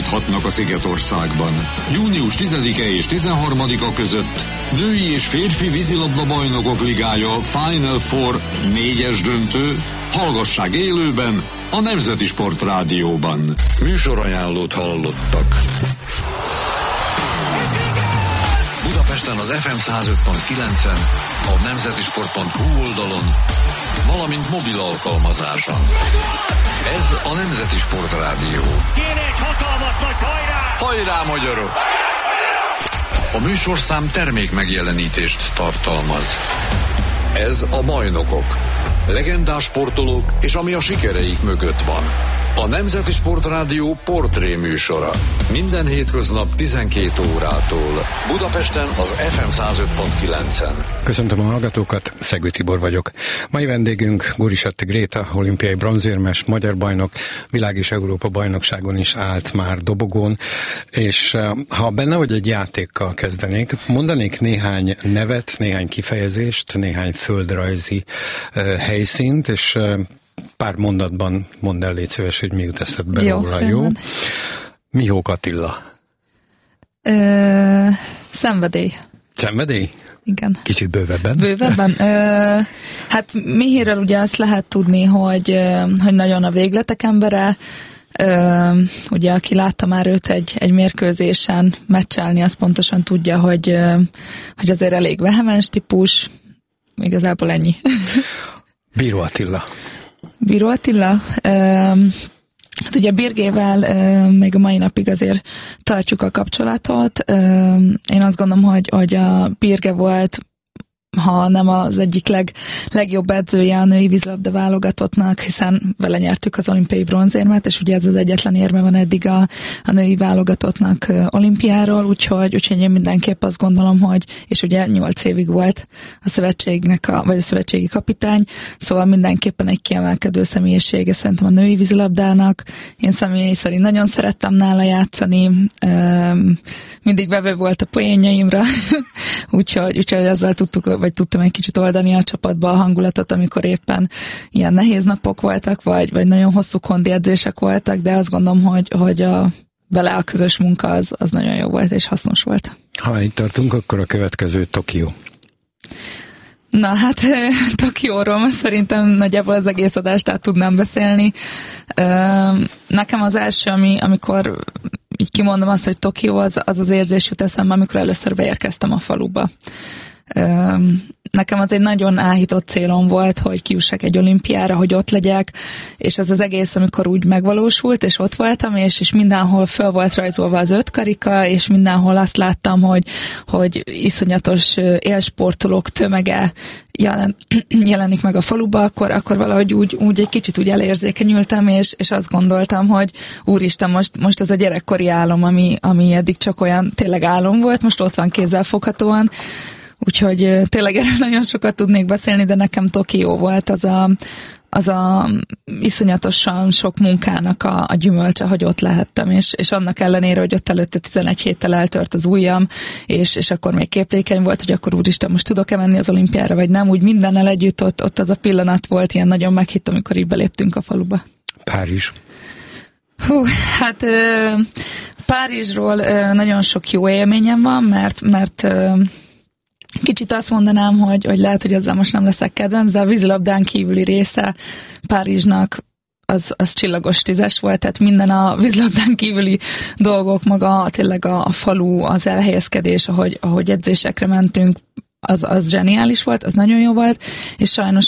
számíthatnak a Szigetországban. Június 10-e és 13-a között női és férfi vízilabda bajnokok ligája Final Four 4-es döntő. Hallgassák élőben a Nemzeti Sport Rádióban. Műsorajánlót hallottak. Budapesten az FM 105.9-en, a nemzetisport.hu oldalon, valamint mobil alkalmazáson. Ez a Nemzeti Sport Rádió. Kéne egy hatalmas nagy hajrá! Hajrá, magyarok! A műsorszám termék megjelenítést tartalmaz. Ez a Bajnokok. Legendás sportolók és ami a sikereik mögött van. A Nemzeti Sport Rádió portré műsora. Minden hétköznap 12 órától. Budapesten az FM 105.9-en. Köszöntöm a hallgatókat, Szegő Tibor vagyok. Mai vendégünk Gurisatti Gréta, olimpiai bronzérmes, magyar bajnok, világ és Európa bajnokságon is állt már dobogón, és ha benne vagy egy játékkal kezdenék, mondanék néhány nevet, néhány kifejezést, néhány földrajzi helyszínt, és pár mondatban mondd el, légy szíves, hogy mi jut eszedbe róla, jó? Mihók Attila? Szenvedély. Szenvedély? Igen. Kicsit bővebben. Bővebben? Hát Mihéről ugye azt lehet tudni, hogy nagyon a végletek embere, ugye aki látta már őt egy mérkőzésen meccselni, az pontosan tudja, hogy azért elég vehemens típus, igazából ennyi. Bíró Attila. Bíró Attila? Hát ugye Birgével még a mai napig azért tartjuk a kapcsolatot. Én azt gondolom, hogy a Birge volt, ha nem az egyik legjobb edzője a női vízilabda válogatottnak, hiszen vele nyertük az olimpiai bronzérmet, és ugye ez az egyetlen érme van eddig a női válogatottnak olimpiáról, úgyhogy én mindenképp azt gondolom, hogy, és ugye 8 évig volt a szövetségnek, vagy a szövetségi kapitány, szóval mindenképpen egy kiemelkedő személyisége szerintem a női vízilabdának. Én személy szerint nagyon szerettem nála játszani, mindig vevő volt a poénjaimra, úgyhogy azzal tudtam egy kicsit oldani a csapatba a hangulatot, amikor éppen ilyen nehéz napok voltak, vagy nagyon hosszú kondi edzések voltak, de azt gondolom, hogy vele a közös munka az nagyon jó volt és hasznos volt. Ha itt tartunk, akkor a következő Tokió. Na hát Tokióról szerintem nagyjából az egész adást át tudnám beszélni. Nekem az első, amikor így kimondom azt, hogy Tokió, az érzés jut eszembe, amikor először beérkeztem a faluba. Nekem az egy nagyon áhított célom volt, hogy kijussak egy olimpiára, hogy ott legyek, és ez az egész, amikor úgy megvalósult, és ott voltam, és mindenhol föl volt rajzolva az 5 karika, és mindenhol azt láttam, hogy iszonyatos élsportolók tömege jelenik meg a faluba, akkor valahogy úgy egy kicsit úgy elérzékenyültem, és azt gondoltam, hogy úristen, most ez a gyerekkori álom, ami eddig csak olyan tényleg álom volt, most ott van kézzelfoghatóan. Úgyhogy tényleg erről nagyon sokat tudnék beszélni, de nekem Tokió volt az a iszonyatosan sok munkának a gyümölcse, hogy ott lehettem, és annak ellenére, hogy ott előtte 11 héttel eltört az ujjam, és akkor még képlékeny volt, hogy akkor úristen, most tudok-e menni az olimpiára, vagy nem, úgy mindennel együtt ott az a pillanat volt, ilyen nagyon meghitt, amikor így beléptünk a faluba. Párizs. Hát Párizsról nagyon sok jó élményem van, mert kicsit azt mondanám, hogy lehet, hogy ezzel most nem leszek kedvenc, de a vízilabdán kívüli része Párizsnak az csillagos 10-es volt, tehát minden a vízilabdán kívüli dolgok, maga tényleg a falu, az elhelyezkedés, ahogy edzésekre mentünk, az zseniális volt, az nagyon jó volt, és sajnos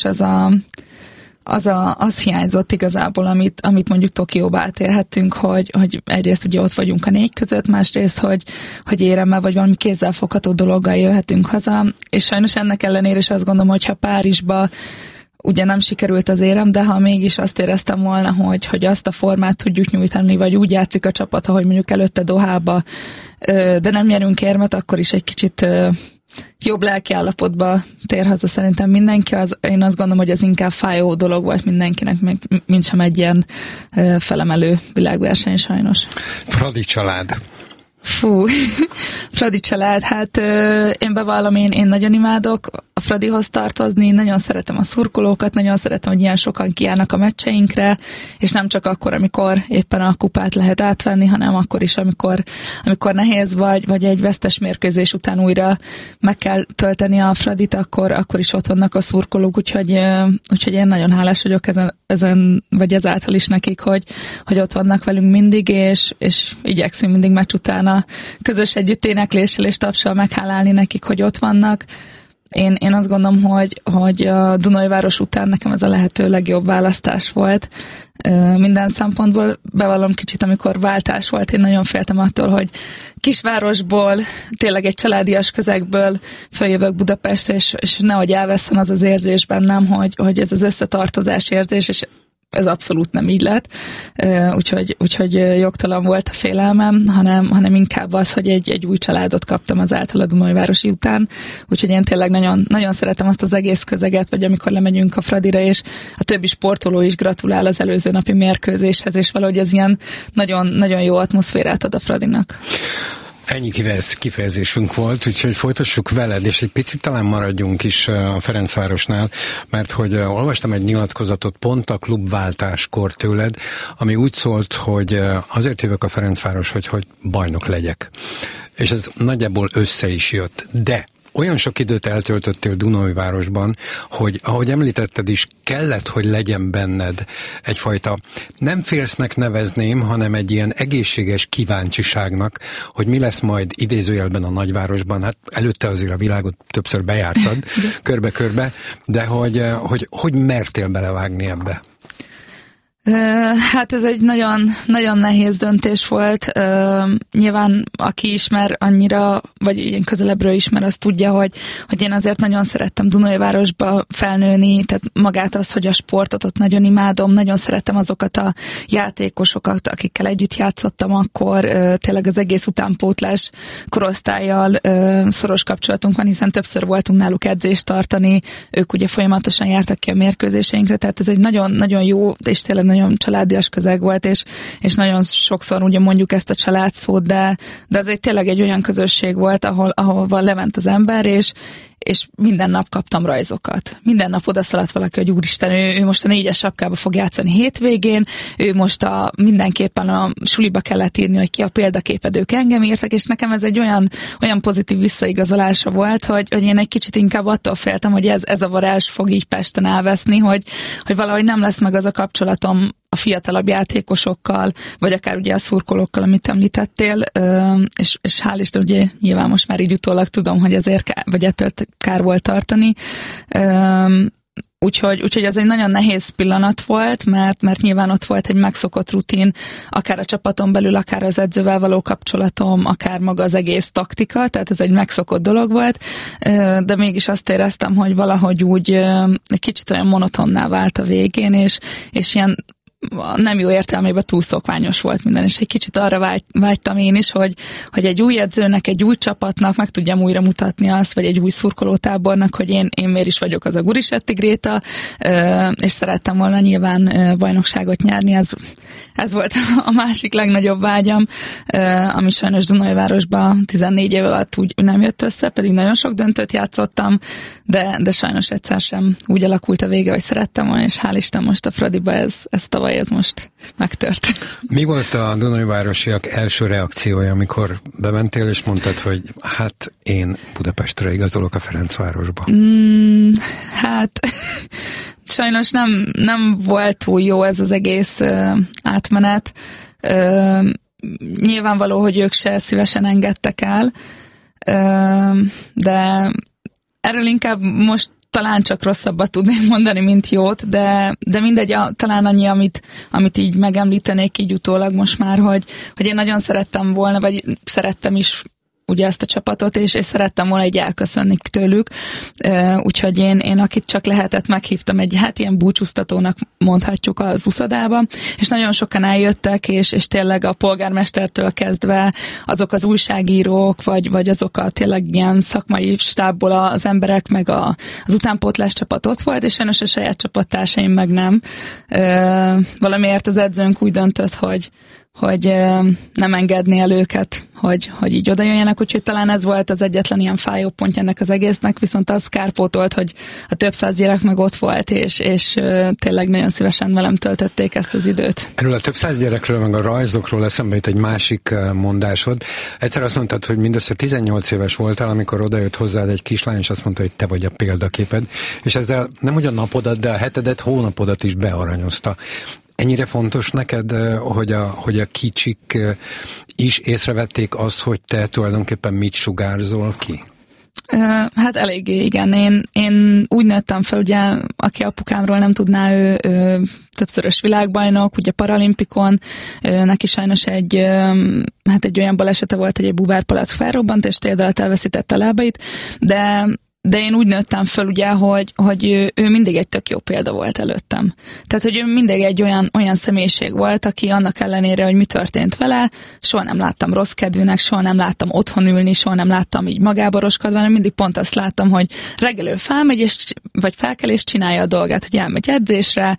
az hiányzott igazából, amit mondjuk Tokióba átélhettünk, hogy egyrészt ugye ott vagyunk a 4 között, másrészt, hogy éremmel vagy valami kézzelfogható dologgal jöhetünk haza, és sajnos ennek ellenére is azt gondolom, hogy ha Párizsba ugye nem sikerült az érem, de ha mégis azt éreztem volna, hogy azt a formát tudjuk nyújtani, vagy úgy játszik a csapat, ahogy mondjuk előtte Dohába, de nem nyerünk érmet, akkor is egy kicsit jobb lelkiállapotba tér haza szerintem mindenki. Én azt gondolom, hogy ez inkább fájó dolog volt mindenkinek, mint sem egy ilyen felemelő világverseny sajnos. Fradi család. Fradi család, hát én bevallom, én nagyon imádok a Fradihoz tartozni, nagyon szeretem a szurkolókat, nagyon szeretem, hogy ilyen sokan kijárnak a meccseinkre, és nem csak akkor, amikor éppen a kupát lehet átvenni, hanem akkor is, amikor nehéz vagy egy vesztes mérkőzés után újra meg kell tölteni a Fradit, akkor is ott vannak a szurkolók, úgyhogy én nagyon hálás vagyok ezen vagy ezáltal is nekik, hogy ott vannak velünk mindig, és igyekszünk mindig meccs után a közös együtt énekléssel és tapssal meghálálni nekik, hogy ott vannak. Én azt gondolom, hogy a Dunajváros után nekem ez a lehető legjobb választás volt. Minden szempontból bevallom kicsit, amikor váltás volt, én nagyon féltem attól, hogy kisvárosból, tényleg egy családias közegből följövök Budapestre, és nehogy elveszem az érzés bennem, hogy ez az összetartozás érzés, és ez abszolút nem így lett, úgyhogy jogtalan volt a félelmem, hanem inkább az, hogy egy új családot kaptam azáltal a Dunajvárosi után, úgyhogy én tényleg nagyon, nagyon szeretem azt az egész közeget, vagy amikor lemegyünk a Fradira, és a többi sportoló is gratulál az előző napi mérkőzéshez, és valahogy ez ilyen nagyon, nagyon jó atmoszférát ad a Fradinak. Ennyi kifejezésünk volt, úgyhogy folytassuk veled, és egy picit talán maradjunk is a Ferencvárosnál, mert hogy olvastam egy nyilatkozatot pont a klubváltáskor tőled, ami úgy szólt, hogy azért jövök a Ferencváros, hogy bajnok legyek. És ez nagyjából össze is jött, de olyan sok időt eltöltöttél Dunajvárosban, hogy ahogy említetted is, kellett, hogy legyen benned egyfajta, nem félsznek nevezném, hanem egy ilyen egészséges kíváncsiságnak, hogy mi lesz majd idézőjelben a nagyvárosban. Hát előtte azért a világot többször bejártad, körbe-körbe, de hogy mertél belevágni ebbe? Hát ez egy nagyon, nagyon nehéz döntés volt. Nyilván aki ismer annyira, vagy ilyen közelebbről ismer, az tudja, hogy én azért nagyon szerettem Dunajvárosba felnőni, tehát magát azt, hogy a sportot ott nagyon imádom, nagyon szerettem azokat a játékosokat, akikkel együtt játszottam akkor, tényleg az egész utánpótlás korosztállyal szoros kapcsolatunk van, hiszen többször voltunk náluk edzést tartani, ők ugye folyamatosan jártak ki a mérkőzéseinkre, tehát ez egy nagyon, nagyon jó, és tényleg nagyon családias közeg volt, és nagyon sokszor ugye mondjuk ezt a családszót, de ez tényleg egy olyan közösség volt, ahova lement az ember, és minden nap kaptam rajzokat. Minden nap odaszaladt valaki, hogy úristen, ő most a 4-es sapkába fog játszani hétvégén, ő most mindenképpen a suliba kellett írni, hogy ki a példaképed, ők engem írtak, és nekem ez egy olyan pozitív visszaigazolása volt, hogy én egy kicsit inkább attól féltem, hogy ez a varázs fog így Pesten elveszni, hogy valahogy nem lesz meg az a kapcsolatom a fiatalabb játékosokkal, vagy akár ugye a szurkolókkal, amit említettél, és hál' Isten, ugye nyilván most már így utólag tudom, hogy ezért vagy ettől kár volt tartani. Úgyhogy ez egy nagyon nehéz pillanat volt, mert nyilván ott volt egy megszokott rutin, akár a csapaton belül, akár az edzővel való kapcsolatom, akár maga az egész taktika, tehát ez egy megszokott dolog volt, de mégis azt éreztem, hogy valahogy úgy egy kicsit olyan monotonná vált a végén, és ilyen nem jó értelmében túl szokványos volt minden, és egy kicsit arra vágytam én is, hogy egy új edzőnek, egy új csapatnak meg tudjam újra mutatni azt, vagy egy új szurkolótábornak, hogy én miért is vagyok az a Gurisetti Gréta, és szerettem volna nyilván bajnokságot nyerni, ez volt a másik legnagyobb vágyam, ami sajnos Dunajvárosban 14 év alatt úgy nem jött össze, pedig nagyon sok döntőt játszottam, de sajnos egyszer sem úgy alakult a vége, hogy szerettem volna, és hál' Isten most a Fradiba ez tavaly ez most megtört. Mi volt a dunajvárosiak első reakciója, amikor bementél, és mondtad, hogy hát én Budapestre igazolok a Ferencvárosba? Hát sajnos nem volt túl jó ez az egész átmenet. Nyilvánvaló, hogy ők se szívesen engedtek el, de erről inkább most talán csak rosszabbat tudnék mondani, mint jót, de mindegy, talán annyi, amit így megemlítenék így utólag most már, hogy én nagyon szerettem volna, vagy szerettem is ugye ezt a csapatot, és szerettem volna egy elköszönni tőlük, úgyhogy én akit csak lehetett, meghívtam egy ilyen búcsúztatónak mondhatjuk az uszodába, és nagyon sokan eljöttek, és tényleg a polgármestertől kezdve azok az újságírók, vagy azok a tényleg ilyen szakmai stábból az emberek, meg az utánpótlás csapat ott volt, és sajnos a saját csapattársaim meg nem. Valamiért az edzőnk úgy döntött, hogy nem engedni el őket, hogy így oda jöjjenek, úgyhogy talán ez volt az egyetlen ilyen fájó pontja ennek az egésznek, viszont az kárpótolt, hogy a több száz gyerek meg ott volt, és tényleg nagyon szívesen velem töltötték ezt az időt. Erről a több száz gyerekről, meg a rajzokról eszembe jut egy másik mondásod. Egyszer azt mondtad, hogy mindössze 18 éves voltál, amikor odajött hozzád egy kislány, és azt mondta, hogy te vagy a példaképed, és ezzel nem hogy a napodat, de a hetedet, hónapodat is bearanyozta. Ennyire fontos neked, hogy a kicsik is észrevették azt, hogy te tulajdonképpen mit sugárzol ki? Hát eléggé, igen. Én úgy nőttem fel, ugye, aki apukámról nem tudná, ő többszörös világbajnok, ugye paralimpikon, neki sajnos egy olyan balesete volt, hogy egy búvárpalack felrobbant, és térd alatt elveszítette a lábait, de én úgy nőttem föl, ugye, hogy ő mindig egy tök jó példa volt előttem. Tehát, hogy ő mindig egy olyan személyiség volt, aki annak ellenére, hogy mi történt vele, soha nem láttam rossz kedvűnek, soha nem láttam otthon ülni, soha nem láttam így magáboroskodva, hanem mindig pont azt láttam, hogy reggel ő felmegy, vagy felkel és csinálja a dolgát, hogy elmegy edzésre,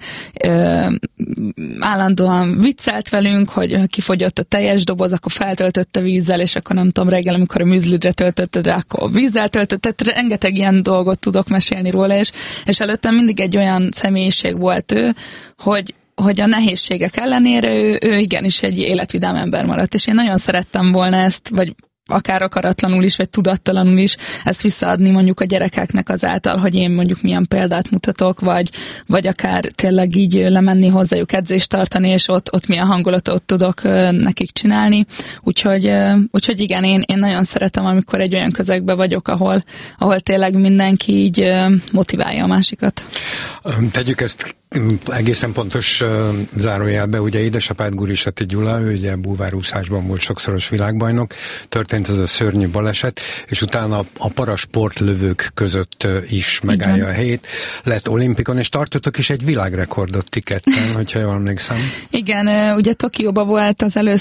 állandóan viccelt velünk, hogy kifogyott a teljes doboz, akkor feltöltötte vízzel, és akkor nem tudom, reggel, amikor a műzlidre töltötte rá, akkor vízzel töltötte, rengeteg ilyen dolgot tudok mesélni róla, és előttem mindig egy olyan személyiség volt ő, hogy a nehézségek ellenére ő igenis egy életvidám ember maradt, és én nagyon szerettem volna ezt, vagy akár akaratlanul is, vagy tudattalanul is ezt visszaadni mondjuk a gyerekeknek azáltal, hogy én mondjuk milyen példát mutatok, vagy akár tényleg így lemenni hozzájuk edzést tartani, és ott milyen hangulatot tudok nekik csinálni. Úgyhogy igen, én nagyon szeretem, amikor egy olyan közegben vagyok, ahol tényleg mindenki így motiválja a másikat. Tegyük ezt egészen pontos zárójelbe, ugye édesapád Gurisati Gyula, ő ugye búvárúszásban volt sokszoros világbajnok, történt ez a szörnyű baleset, és utána a parasportlövők között is megállja a helyét, lett olimpikon, és tartottok is egy világrekordot ti ketten, hogyha jól emlékszem. Igen, ugye Tokióba volt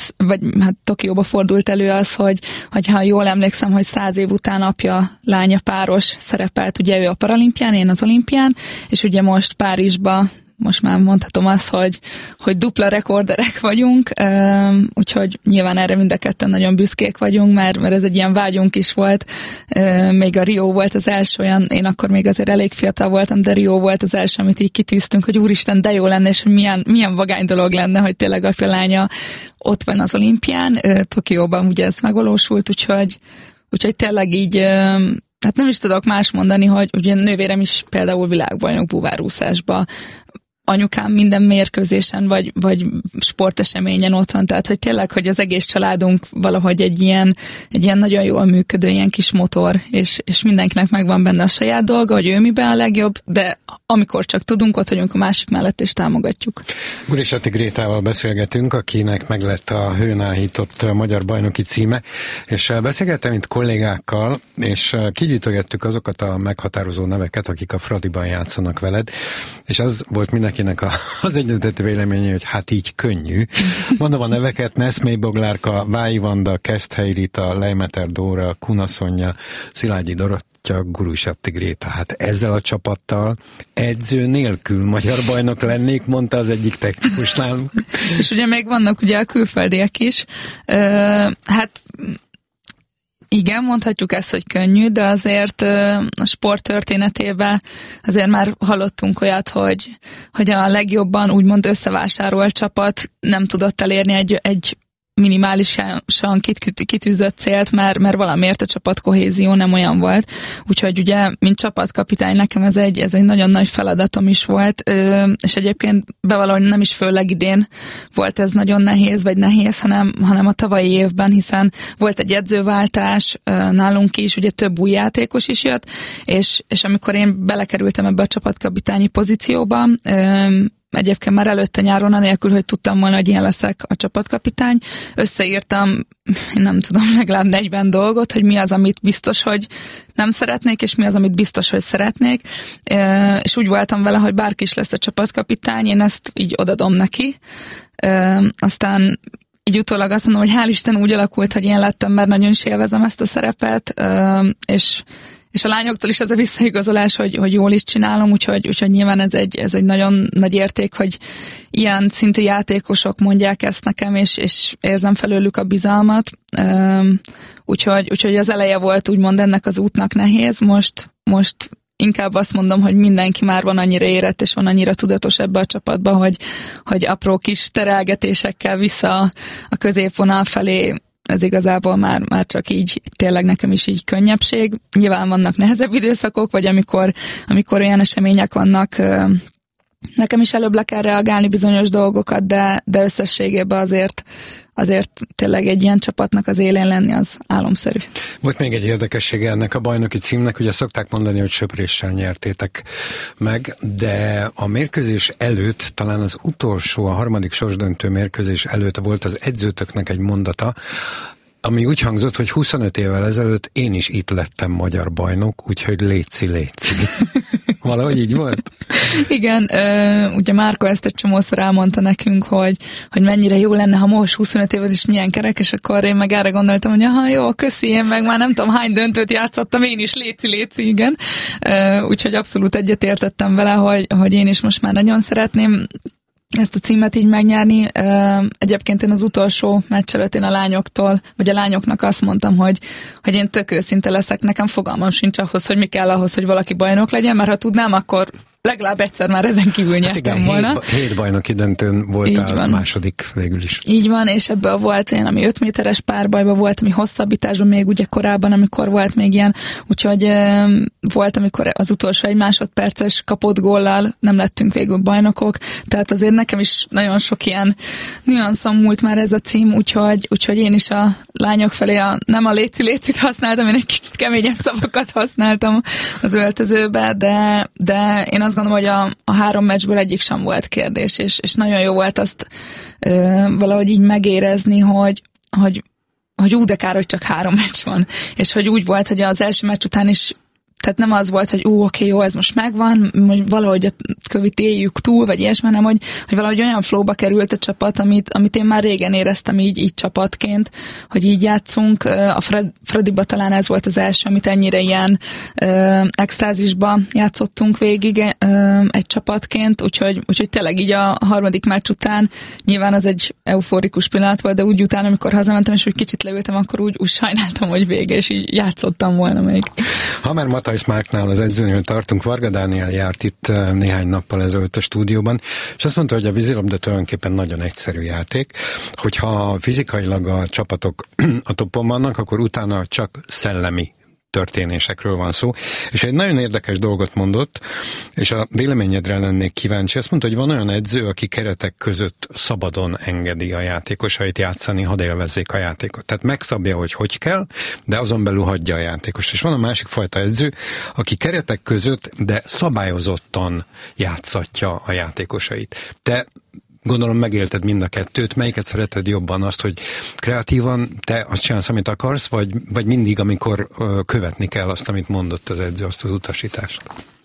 Tokióba fordult elő az, hogy ha jól emlékszem, hogy 100 év után apja-lánya páros szerepelt, ugye ő a paralimpián, én az olimpián, és ugye most Párizsba most már mondhatom azt, hogy dupla rekorderek vagyunk, úgyhogy nyilván erre mind a ketten nagyon büszkék vagyunk, mert ez egy ilyen vágyunk is volt. Még a Rio volt az első olyan, én akkor még azért elég fiatal voltam, de Rio volt az első, amit így kitűztünk, hogy úristen, de jó lenne, és hogy milyen vagány dolog lenne, hogy tényleg apja lánya ott van az olimpián. Tokióban ugye ez megvalósult, úgyhogy tényleg így hát nem is tudok más mondani, hogy ugye nővérem is például világbajnok búvárúszásba, anyukám minden mérkőzésen, vagy sporteseményen ott van, tehát hogy tényleg, hogy az egész családunk valahogy egy ilyen nagyon jól működő ilyen kis motor, és mindenkinek megvan benne a saját dolga, hogy ő miben a legjobb, de amikor csak tudunk, ott vagyunk a másik mellett, és támogatjuk. Gurisati Grétával beszélgetünk, akinek meglett a hőn áhított magyar bajnoki címe, és beszélgettem itt kollégákkal, és kigyűjtögettük azokat a meghatározó neveket, akik a Fradiban játszanak veled, és az volt mindenkinek az egyetlen véleménye, hogy hát így könnyű. Mondom a neveket: Neszmély Boglárka, Vályi Vanda, Keszthely Rita, Lejmeter Dóra, Kuna Szonya, Szilágyi Dorottya, Gurisati Gréta. Hát ezzel a csapattal edző nélkül magyar bajnok lennék, mondta az egyik technikus nálunk. És ugye még vannak ugye a külföldiek is. Hát igen, mondhatjuk ezt, hogy könnyű, de azért a sport történetében azért már hallottunk olyat, hogy a legjobban úgymond összevásárolt csapat nem tudott elérni egy minimálisan kitűzött célt, mert valamiért a csapatkohézió nem olyan volt. Úgyhogy ugye, mint csapatkapitány, nekem ez egy nagyon nagy feladatom is volt, és egyébként bevallom, nem is főleg idén volt ez nagyon nehéz, hanem a tavalyi évben, hiszen volt egy edzőváltás nálunk is, ugye több új játékos is jött, és amikor én belekerültem ebbe a csapatkapitányi pozícióba, egyébként már előtte nyáron, anélkül, hogy tudtam volna, hogy ilyen leszek a csapatkapitány, összeírtam, nem tudom, legalább 40 dolgot, hogy mi az, amit biztos, hogy nem szeretnék, és mi az, amit biztos, hogy szeretnék, és úgy voltam vele, hogy bárki is lesz a csapatkapitány, én ezt így odadom neki. Aztán így utólag azt mondom, hogy hál' Isten úgy alakult, hogy én lettem, mert nagyon is élvezem ezt a szerepet, és és a lányoktól is ez a visszaigazolás, hogy jól is csinálom, úgyhogy nyilván ez egy nagyon nagy érték, hogy ilyen szintű játékosok mondják ezt nekem, és érzem felőlük a bizalmat. Úgyhogy az eleje volt úgymond ennek az útnak nehéz, most inkább azt mondom, hogy mindenki már van annyira érett, és van annyira tudatos ebbe a csapatba, hogy apró kis terelgetésekkel vissza a középvonal felé, ez igazából már csak így, tényleg nekem is így könnyebbség. Nyilván vannak nehezebb időszakok, vagy amikor olyan események vannak, nekem is előbb le kell reagálni bizonyos dolgokat, de összességében azért tényleg egy ilyen csapatnak az élén lenni az álomszerű. Volt még egy érdekessége ennek a bajnoki címnek, ugye szokták mondani, hogy söpréssel nyertétek meg, de a mérkőzés előtt, talán az utolsó, a harmadik sorsdöntő mérkőzés előtt volt az edzőtöknek egy mondata, ami úgy hangzott, hogy 25 évvel ezelőtt én is itt lettem magyar bajnok, úgyhogy léci. Valahogy így volt? Igen, ugye Márko ezt egy csomószor elmondta nekünk, hogy mennyire jó lenne, ha most 25 évet is milyen kerek, és akkor én meg erre gondoltam, hogy aha, jó, köszi, én meg már nem tudom hány döntőt játszottam, én is léci, igen. Úgyhogy abszolút egyetértettem vele, hogy én is most már nagyon szeretném ezt a címet így megnyerni. Egyébként én az utolsó meccs előtt én a lányoknak azt mondtam, hogy én tök őszinte leszek, nekem fogalmam sincs ahhoz, hogy mi kell ahhoz, hogy valaki bajnok legyen, mert ha tudnám, akkor legalább egyszer már ezen kívül nyertem volna. 7 bajnoki döntőn voltál, második végül is. Így van, és ebből volt én, ami 5 méteres párbajban volt, ami hosszabbításban még ugye korábban, amikor volt még ilyen, úgyhogy volt, amikor az utolsó 1 másodperces kapott góllal nem lettünk végül bajnokok, tehát azért nekem is nagyon sok ilyen nüanszom múlt már ez a cím, úgyhogy én is a lányok felé nem a léci-lécit használtam, én egy kicsit keményebb szavakat használtam az öltözőbe, de én azt gondolom, hogy a 3 meccsből egyik sem volt kérdés, és nagyon jó volt azt valahogy így megérezni, hogy de kár, hogy csak 3 meccs van. És hogy úgy volt, hogy az első meccs után is, tehát nem az volt, hogy oké, jó, ez most megvan, hogy valahogy a kövit éljük túl, vagy ilyesmi, hanem hogy valahogy olyan flowba került a csapat, amit én már régen éreztem így csapatként, hogy így játszunk. A Fradiba talán ez volt az első, amit ennyire ilyen extázisba játszottunk végig egy csapatként, úgyhogy tényleg így a harmadik meccs után nyilván az egy euforikus pillanat volt, de úgy utána, amikor hazamentem, és úgy kicsit leültem, akkor úgy sajnáltam, hogy vége, és így játszottam volna még. Ha már Matthijs Márknál az edzőnél tartunk, Varga Dániel járt itt néhány nappal ezelőtt a stúdióban, és azt mondta, hogy a vízilabda tulajdonképpen nagyon egyszerű játék, hogyha fizikailag a csapatok a toppon vannak, akkor utána csak szellemi történésekről van szó. És egy nagyon érdekes dolgot mondott, és a véleményedre lennék kíváncsi. Azt mondta, hogy van olyan edző, aki keretek között szabadon engedi a játékosait játszani, hadd élvezzék a játékot. Tehát megszabja, hogy kell, de azon belül hagyja a játékost. És van a másik fajta edző, aki keretek között, de szabályozottan játszatja a játékosait. Te gondolom megélted mind a kettőt, melyiket szereted jobban, azt, hogy kreatívan te azt csinálsz, amit akarsz, vagy mindig, amikor követni kell azt, amit mondott az edző, azt az utasítást?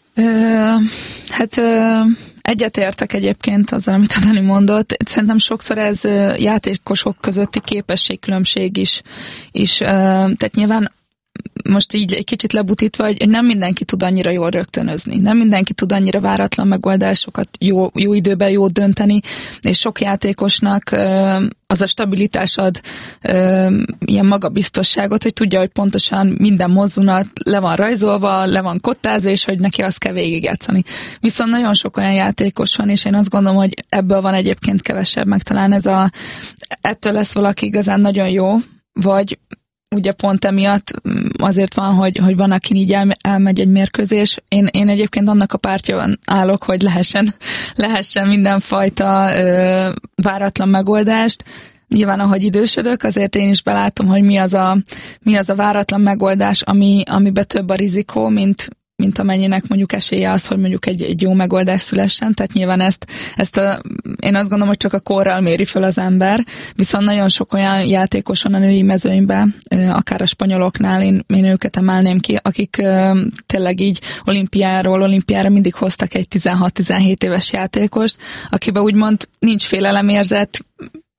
Egyetértek egyébként azzal, amit Dani mondott. Szerintem sokszor ez játékosok közötti képességkülönbség is. Tehát nyilván most így egy kicsit lebutítva, hogy nem mindenki tud annyira jól rögtönözni, nem mindenki tud annyira váratlan megoldásokat jó időben jót dönteni, és sok játékosnak az a stabilitás ad ilyen magabiztosságot, hogy tudja, hogy pontosan minden mozzunat le van rajzolva, le van kottázva, és hogy neki azt kell végigjátszani. Viszont nagyon sok olyan játékos van, és én azt gondolom, hogy ebből van egyébként kevesebb, meg talán ettől lesz valaki igazán nagyon jó, vagy ugye pont emiatt azért van, hogy van, akin így elmegy egy mérkőzés. Én egyébként annak a pártjában állok, hogy lehessen mindenfajta váratlan megoldást. Nyilván, ahogy idősödök, azért én is belátom, hogy mi az a váratlan megoldás, amiben több a rizikó, mint amennyinek mondjuk esélye az, hogy mondjuk egy jó megoldás szülessen. Tehát nyilván én azt gondolom, hogy csak a korral méri fel az ember, viszont nagyon sok olyan játékos van a női mezőnyben, akár a spanyoloknál, én őket emelném ki, akik tényleg így olimpiára mindig hoztak egy 16-17 éves játékost, akiben úgymond nincs félelemérzet,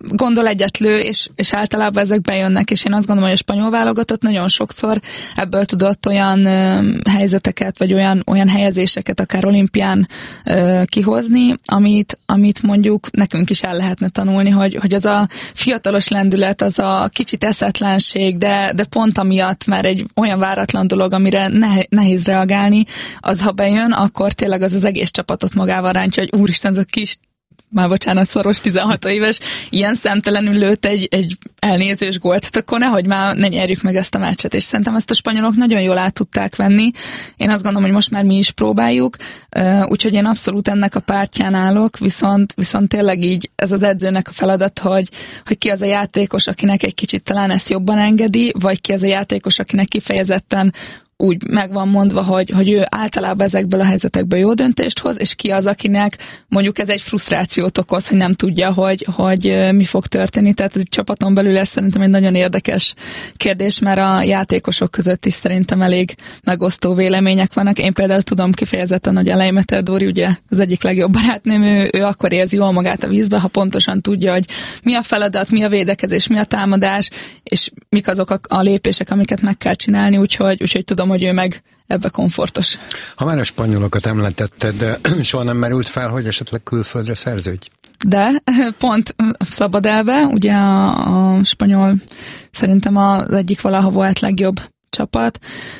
gondol egyet lő, és általában ezek bejönnek, és én azt gondolom, hogy a spanyol válogatott nagyon sokszor ebből tudott olyan helyzeteket, vagy olyan helyezéseket akár olimpián kihozni, amit mondjuk nekünk is el lehetne tanulni, hogy az a fiatalos lendület, az a kicsit eszetlenség, de pont amiatt már egy olyan váratlan dolog, amire nehéz reagálni, az ha bejön, akkor tényleg az egész csapatot magával rántja, hogy úristen, ez a kis, már bocsánat, szoros 16 éves, ilyen szemtelenül lőtt egy elnézős gólt, akkor nehogy már ne nyerjük meg ezt a meccset, és szerintem ezt a spanyolok nagyon jól át tudták venni. Én azt gondolom, hogy most már mi is próbáljuk, úgyhogy én abszolút ennek a pártján állok, viszont tényleg így ez az edzőnek a feladat, hogy ki az a játékos, akinek egy kicsit talán ezt jobban engedi, vagy ki az a játékos, akinek kifejezetten úgy meg van mondva, hogy ő általában ezekből a helyzetekből jó döntést hoz, és ki az, akinek mondjuk ez egy frusztrációt okoz, hogy nem tudja, hogy mi fog történni. Tehát egy csapaton belül ez szerintem egy nagyon érdekes kérdés, mert a játékosok között is szerintem elég megosztó vélemények vannak. Én például tudom kifejezetten, hogy a Leimeter Dóri, ugye az egyik legjobb barátnőm, ő akkor érzi jól magát a vízbe, ha pontosan tudja, hogy mi a feladat, mi a védekezés, mi a támadás, és mik azok a lépések, amiket meg kell csinálni, úgyhogy tudom, hogy ő meg ebbe komfortos. Ha már a spanyolokat említetted, soha nem merült fel, hogy esetleg külföldre szerződj? De pont szabad elve, ugye a spanyol szerintem az egyik valaha volt legjobb csapat.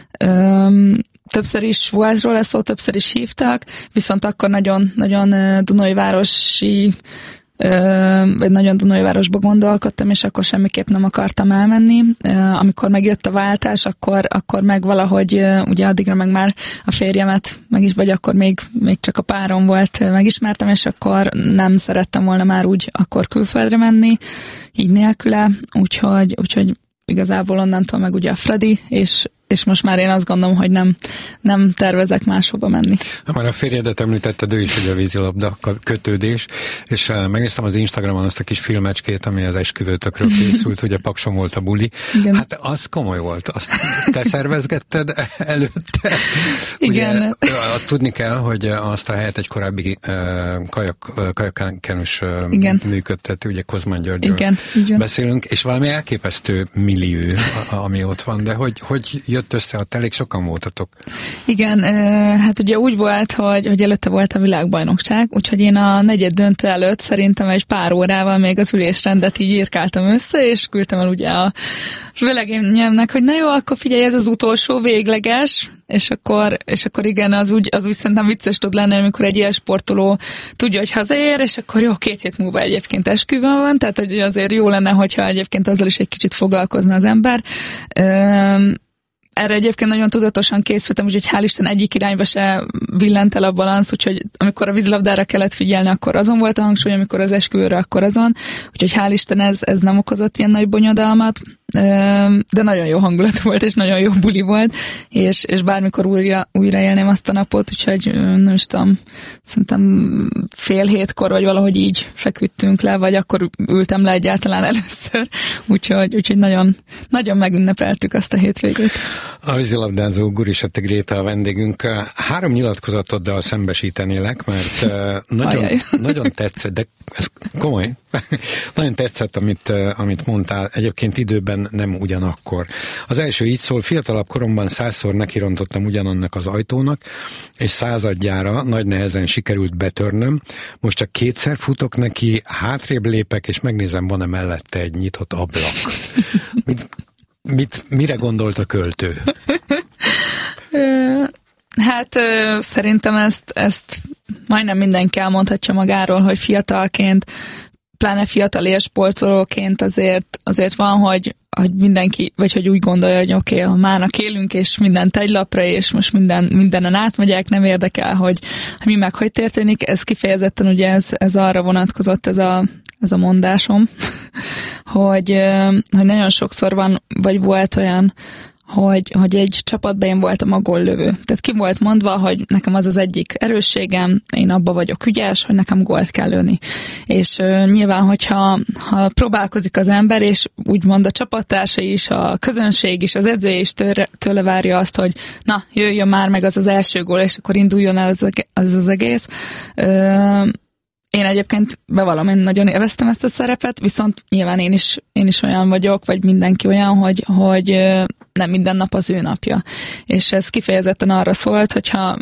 Többször is volt róla szó, többször is hívtak, viszont akkor nagyon Dunajvárosi vagy nagyon Dunajvárosba gondolkodtam, és akkor semmiképp nem akartam elmenni. Amikor megjött a váltás, akkor meg valahogy, ugye addigra meg már a férjemet, vagy akkor még csak a párom volt, megismertem, és akkor nem szerettem volna már úgy akkor külföldre menni, így nélküle, úgyhogy igazából onnantól meg ugye a Fradi, és most már én azt gondolom, hogy nem tervezek máshova menni. Már a férjedet említetted, ő is ugye a vízilabda kötődés, és megnéztem az Instagramon azt a kis filmecskét, ami az esküvőtökről készült, ugye Pakson volt a buli. Igen. Hát az komoly volt. Azt te szervezgetted előtte? Igen. Ugye, azt tudni kell, hogy azt a helyet egy korábbi kajakkenus működtet, ugye Kozmán Györgyről beszélünk, és valami elképesztő millió, ami ott van, de hogy jött össze, ott elég sokan voltatok. Igen, hát ugye úgy volt, hogy előtte volt a világbajnokság, úgyhogy én a negyed döntő előtt szerintem egy pár órával még az ülésrendet így írkáltam össze, és küldtem el ugye a vőlegényemnek, hogy na jó, akkor figyelj, ez az utolsó végleges, és akkor igen, az úgy szerintem vicces tud lenni, amikor egy ilyen sportoló tudja, hogy hazaér, és akkor jó, 2 hét múlva egyébként esküvőn van, tehát hogy azért jó lenne, hogyha egyébként azzal is egy kicsit foglalkozna az ember. Erre egyébként nagyon tudatosan készültem, úgyhogy hál' Isten egyik irányba se villent el a balansz, úgyhogy amikor a vízilabdára kellett figyelni, akkor azon volt a hangsúly, amikor az esküvőre, akkor azon. Úgyhogy hál' Isten ez nem okozott ilyen nagy bonyodalmat, de nagyon jó hangulat volt, és nagyon jó buli volt, és bármikor újra élném azt a napot, úgyhogy nem is tudom, szerintem 6:30 vagy valahogy így feküdtünk le, vagy akkor ültem le egyáltalán először, úgyhogy nagyon, nagyon megünnepeltük azt a hétvégét. A vízilabdázó Gurisatti Gréta a vendégünk. 3 nyilatkozatoddal szembesítenélek, mert nagyon tetszett, de ez komoly. Nagyon tetszett, amit mondtál, egyébként időben nem ugyanakkor. Az első így szól: fiatalabb koromban 100-szor nekirontottam ugyanannak az ajtónak, és 100-adjára nagy nehezen sikerült betörnöm. Most csak 2-szer futok neki, hátrébb lépek, és megnézem, van-e mellette egy nyitott ablak. Mire gondolt a költő? Hát szerintem ezt majdnem mindenki elmondhatja magáról, hogy fiatalként, pláne fiatal élsportolóként azért van, hogy mindenki, vagy hogy úgy gondolja, hogy oké, ha mának élünk, és mindent egy lapra, és most mindenen átmegyek, nem érdekel, hogy mi meg hogy történik. Ez kifejezetten ugye ez arra vonatkozott, ez a mondásom, hogy nagyon sokszor van, vagy volt olyan, hogy egy csapatban én voltam a góllövő. Tehát ki volt mondva, hogy nekem az egyik erősségem, én abba vagyok ügyes, hogy nekem gólt kell lőni. És nyilván, hogyha próbálkozik az ember, és úgymond a csapattársai is, a közönség is, az edző is tőle várja azt, hogy na, jöjjön már meg az első gól, és akkor induljon el az egész. Én egyébként bevallom, én nagyon élveztem ezt a szerepet, viszont nyilván én is olyan vagyok, vagy mindenki olyan, hogy nem minden nap az ő napja. És ez kifejezetten arra szólt, hogyha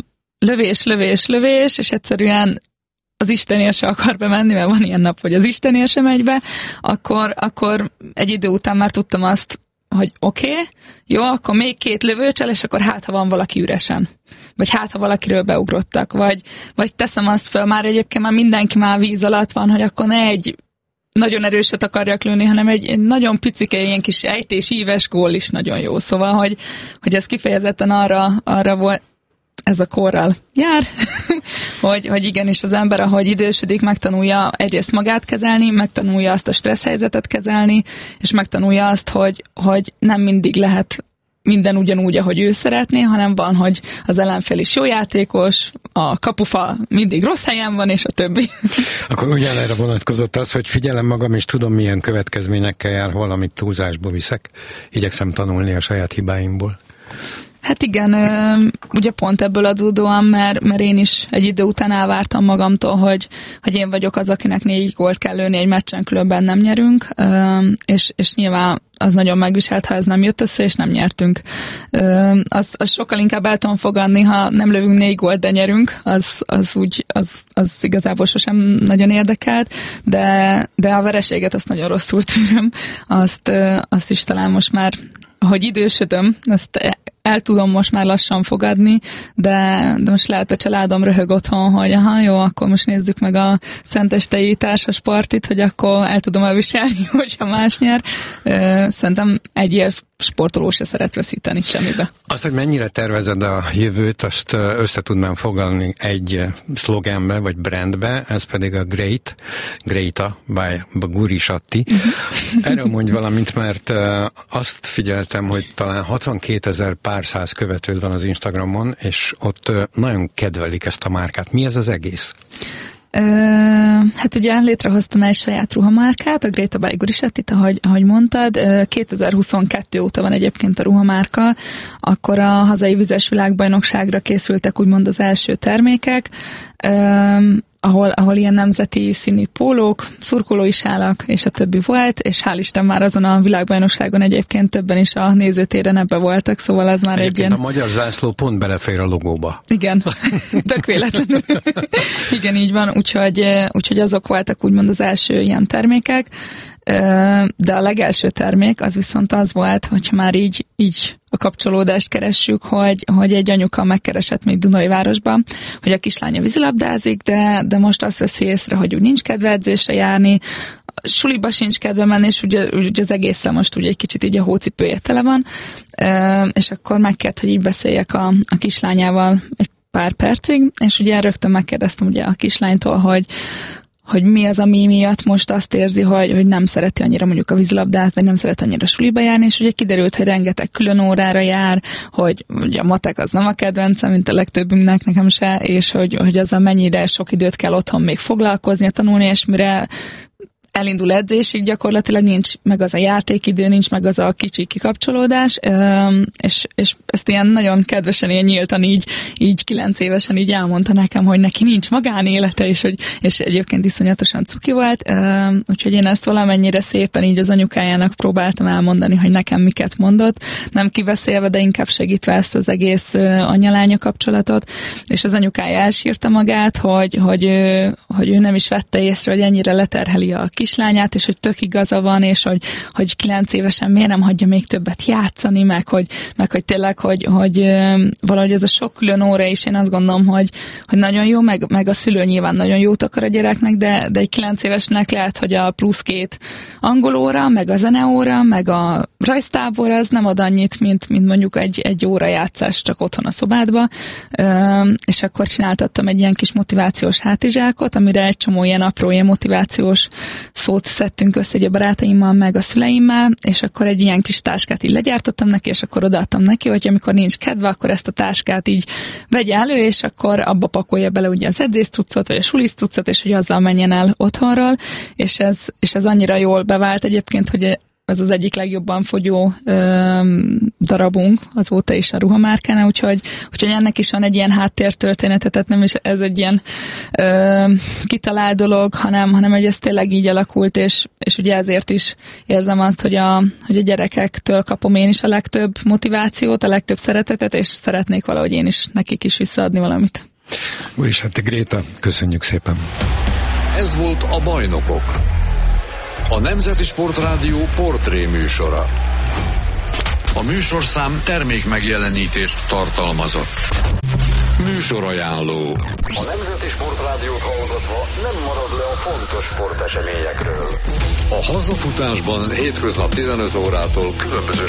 lövés, és egyszerűen az Istenért se akar bemenni, mert van ilyen nap, hogy az Istenért se megy be, akkor egy idő után már tudtam azt, hogy oké, jó, akkor még 2 lövőcsel, és akkor hát, ha van valaki üresen. Vagy hát, ha valakiről beugrottak. Vagy teszem azt föl, már egyébként már mindenki már víz alatt van, hogy akkor ne egy nagyon erőset akarjak lőni, hanem egy nagyon picike, ilyen kis ejtés-íves gól is nagyon jó. Szóval, hogy ez kifejezetten arra volt, ez a korral jár, hogy igenis az ember, ahogy idősödik, megtanulja egyrészt magát kezelni, megtanulja azt a stressz helyzetet kezelni, és megtanulja azt, hogy nem mindig lehet minden ugyanúgy, ahogy ő szeretné, hanem van, hogy az ellenfél is jó játékos, a kapufa mindig rossz helyen van, és a többi. Akkor ugyanerre vonatkozott az, hogy figyelem magam, és tudom, milyen következményekkel jár, valamit túlzásba viszek. Igyekszem tanulni a saját hibáimból. Hát igen, ugye pont ebből adódóan, mert én is egy idő után elvártam magamtól, hogy én vagyok az, akinek 4 gólt kell lőni egy meccsen, különben nem nyerünk, és nyilván az nagyon megviselt, ha ez nem jött össze, és nem nyertünk. Azt sokkal inkább el tudom fogadni, ha nem lövünk 4 gólt, de nyerünk, az igazából sosem nagyon érdekelt, de a vereséget azt nagyon rosszul tűröm. Azt is talán most már, hogy idősödöm, ezt el tudom most már lassan fogadni, de most lehet a családom röhög otthon, hogy jó, akkor most nézzük meg a szentestei társas partit, hogy akkor el tudom elviselni, hogyha más nyer. Szerintem egy ilyen sportoló se szeret veszíteni semmibe. Azt, hogy mennyire tervezed a jövőt, azt össze tudnám foglalni egy szlogenbe, vagy brandbe, ez pedig a Greita by Guris Atti. Erről mondj valamit, mert azt figyeltem, hogy talán 62 000 pár száz követőd van az Instagramon, és ott nagyon kedvelik ezt a márkát. Mi ez az egész? Hát ugye létrehoztam egy saját ruhamárkát, a Greita by Guris Attit, ahogy mondtad. 2022 óta van egyébként a ruhamárka, akkor a hazai vizes világbajnokságra készültek úgymond az első termékek, ahol ilyen nemzeti színű pólók, szurkolói sálak és a többi volt, és hál' Isten már azon a világbajnokságon egyébként többen is a nézőtéren ebbe voltak, szóval az már egyébként egy ilyen... a magyar zászló pont belefér a logóba. Igen, tök véletlenül. Igen, így van, úgyhogy azok voltak úgymond az első ilyen termékek, de a legelső termék az viszont az volt, hogyha már így a kapcsolódást keressük, hogy egy anyuka megkeresett még Dunajvárosban, hogy a kislánya vízilabdázik, de most azt veszi észre, hogy úgy nincs kedve edzésre járni, suliba sincs kedve menni, és ugye az egészen most ugye egy kicsit így a hócipője tele van, és akkor megkért, hogy így beszéljek a kislányával egy pár percig, és ugye rögtön megkérdeztem ugye a kislánytól, hogy mi az, ami miatt most azt érzi, hogy nem szereti annyira mondjuk a vízilabdát, vagy nem szeret annyira suliba járni, és ugye kiderült, hogy rengeteg külön órára jár, hogy ugye a matek az nem a kedvencem, mint a legtöbbünknek, nekem se, és hogy azzal mennyire sok időt kell otthon még foglalkozni, tanulni, és mire elindul edzésig, gyakorlatilag nincs meg az a játékidő, nincs meg az a kicsi kikapcsolódás, és ezt ilyen nagyon kedvesen, ilyen nyíltan így 9 évesen így elmondta nekem, hogy neki nincs magánélete, és egyébként iszonyatosan cuki volt, úgyhogy én ezt valamennyire szépen így az anyukájának próbáltam elmondani, hogy nekem miket mondott, nem kiveszélve, de inkább segítve ezt az egész anya-lánya kapcsolatot, és az anyukája elsírta magát, hogy ő nem is vette észre, hogy ennyire leterheli a kislányát, és hogy tök igaza van, és hogy 9 évesen miért nem hagyja még többet játszani, meg hogy tényleg, hogy valahogy ez a sok külön óra is, én azt gondolom, hogy nagyon jó, meg a szülő nyilván nagyon jót akar a gyereknek, de egy 9 évesnek lehet, hogy a plusz 2 angol óra, meg a zeneóra, meg a rajztábor az nem ad annyit, mint mondjuk egy óra játszás csak otthon a szobádba, és akkor csináltattam egy ilyen kis motivációs hátizsákot, amire egy csomó ilyen apró, ilyen motivációs szót szedtünk össze egy a barátaimmal, meg a szüleimmel, és akkor egy ilyen kis táskát így legyártottam neki, és akkor odaadtam neki, hogy amikor nincs kedve, akkor ezt a táskát így vegye elő, és akkor abba pakolja bele ugye az edzéscuccot, vagy a suliszcuccot, és hogy azzal menjen el otthonról, és ez annyira jól bevált egyébként, hogy ez az egyik legjobban fogyó darabunk azóta is a ruhamárkánál, úgyhogy ennek is van egy ilyen háttértörténete, tehát nem is ez egy ilyen kitalált dolog, hanem hogy ez tényleg így alakult, és ugye ezért is érzem azt, hogy a gyerekektől kapom én is a legtöbb motivációt, a legtöbb szeretetet, és szeretnék valahogy én is nekik is visszaadni valamit. Gurisatti Gréta, köszönjük szépen! Ez volt a Bajnokok, a Nemzeti Sportrádió portré műsora. A műsorszám termék megjelenítést tartalmazott. Műsorajánló. A Nemzeti Sportrádiót hallgatva nem marad le a fontos sporteseményekről. A hazafutásban hétköznap 15 órától különböző